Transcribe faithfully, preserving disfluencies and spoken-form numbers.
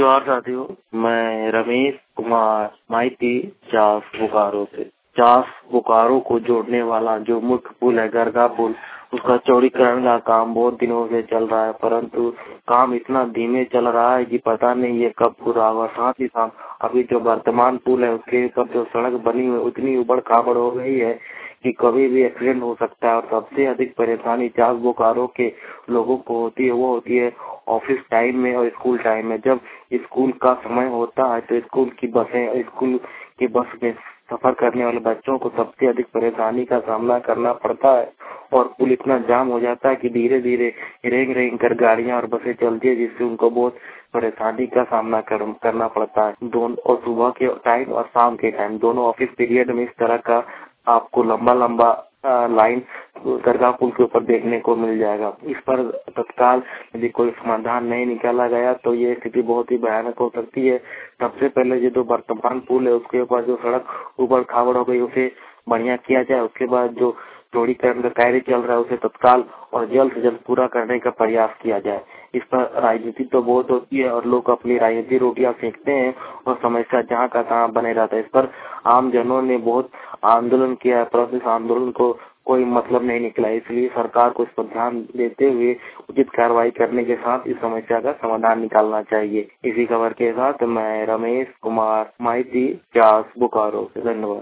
नमस्कार साथियों, मैं रमेश कुमार माइती चास बोकारो से। चास बोकारो को जोड़ने वाला जो मुख्य पुल है गरगा पुल, उसका चौड़ीकरण का काम बहुत दिनों से चल रहा है, परंतु काम इतना धीमे चल रहा है कि पता नहीं ये कब पूरा होगा। साथ ही साथ अभी जो वर्तमान पुल है उसके ऊपर जो सड़क बनी हुई उतनी उबड़ खाबड़ हो गई है कि कभी भी एक्सीडेंट हो सकता है। और सबसे अधिक परेशानी चास बोकारो के लोगों को होती है, वो होती है ऑफिस टाइम में और स्कूल टाइम में। जब स्कूल का समय होता है तो स्कूल की बसें स्कूल की बस में सफर करने वाले बच्चों को सबसे अधिक परेशानी का सामना करना पड़ता है और पुल इतना जाम हो जाता है कि धीरे धीरे रेंग रेंग कर गाड़ियां और बसें चलती है, जिससे उनको बहुत परेशानी का सामना कर, करना पड़ता है। दोनों और सुबह के टाइम और शाम के टाइम दोनों ऑफिस पीरियड में इस तरह का आपको लंबा लंबा लाइन गरगा पुल के ऊपर देखने को मिल जाएगा। इस पर तत्काल यदि कोई समाधान नहीं निकाला गया तो ये स्थिति बहुत ही भयानक हो सकती है। सबसे पहले ये जो वर्तमान पुल है उसके ऊपर जो सड़क ऊपर खाबड़ हो गई उसे बढ़िया किया जाए। उसके बाद जो चौड़ीकरण का कार्य चल रहा है उसे तत्काल और जल्द से जल्द पूरा करने का प्रयास किया जाए। इस पर राजनीति तो बहुत होती है और लोग अपनी राजनीति रोटियां सेकते हैं और समस्या जहाँ का तहाँ बने रहता है। इस पर आम जनों ने बहुत आंदोलन किया है, परंतु इस आंदोलन को कोई मतलब नहीं निकला। इसलिए सरकार को इस पर ध्यान देते हुए उचित कार्रवाई करने के साथ इस समस्या का समाधान निकालना चाहिए। इसी खबर के साथ मैं रमेश कुमार माइती चास बोकारो से। धन्यवाद।